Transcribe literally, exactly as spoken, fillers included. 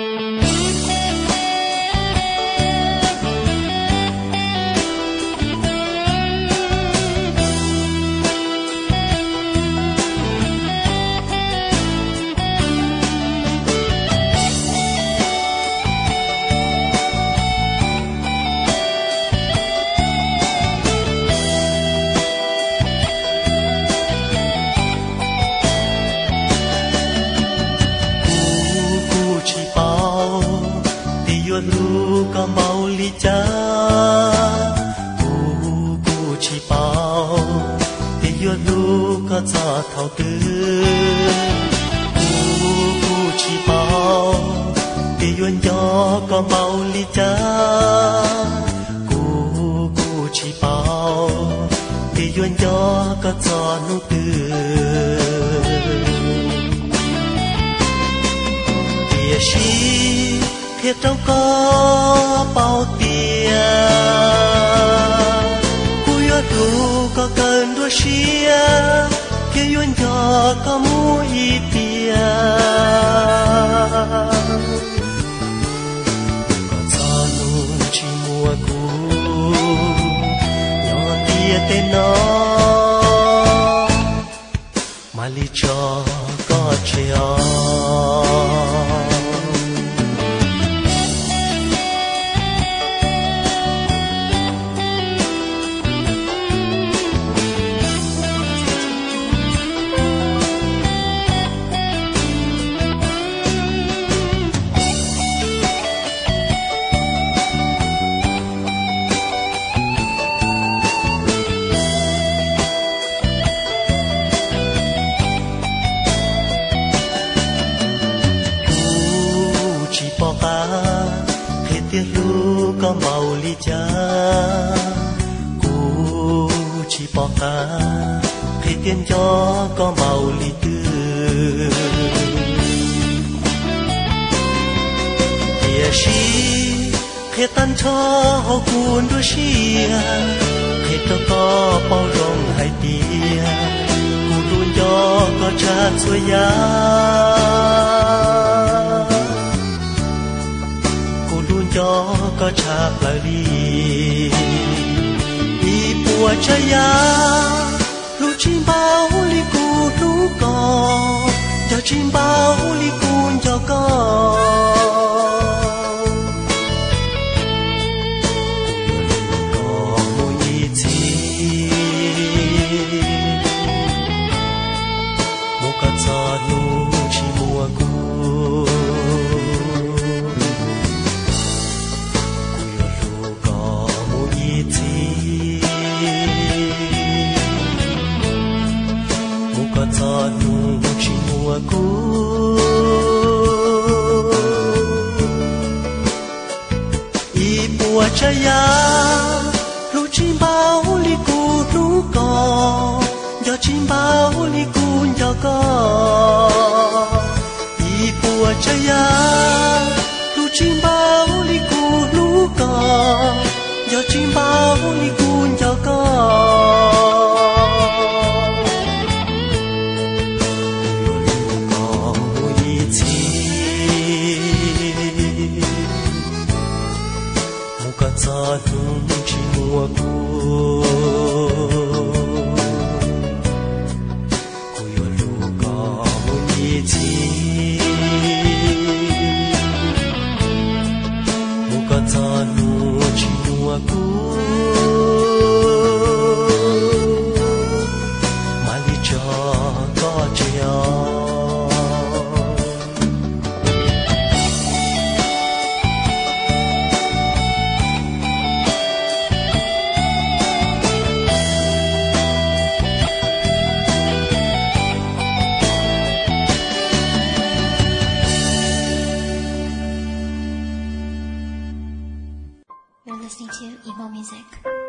lu có mau li cha cu cu chi bao thì yo lu có cho thầu tư cu cu chi bao thì yo nhỏ có mau li cha cu cu chi bao thì yo nhỏ có cho nu tư địa shi thiết đâu có bao tiền cúi ở đủ có cần đua xia kia yun cho có mua ít tiền còn cho luôn chỉ mua cũ nhỏ tia tên nó mà li cho có treo tiếc lu có màu li cha cu chỉ bỏ ta khi tiên gió có màu li tư địa shi khi tan cho họ cuốn đôi xia khi cho có bao rong hai tia cu luôn gió có tràn xuôi giá cho có chạp lại đi đi bùa chơi ya lu chim bao li cu lu co cho chim bao li cu cho co có một ý chí một cái gió lu chỉ mùa cu cho nụ chỉ mùa cũ y bùa chơi ya lu chim bao li cu lu co do chim bao li cu do co y bùa chơi ya lu chim bao li cu lu co do chim bao li cu do co cho nụ chỉ mùa cũ cúi ở lù có một ý chí một con cho nụ chỉ mùa cũ mà đi cho có treo You're listening to emo music.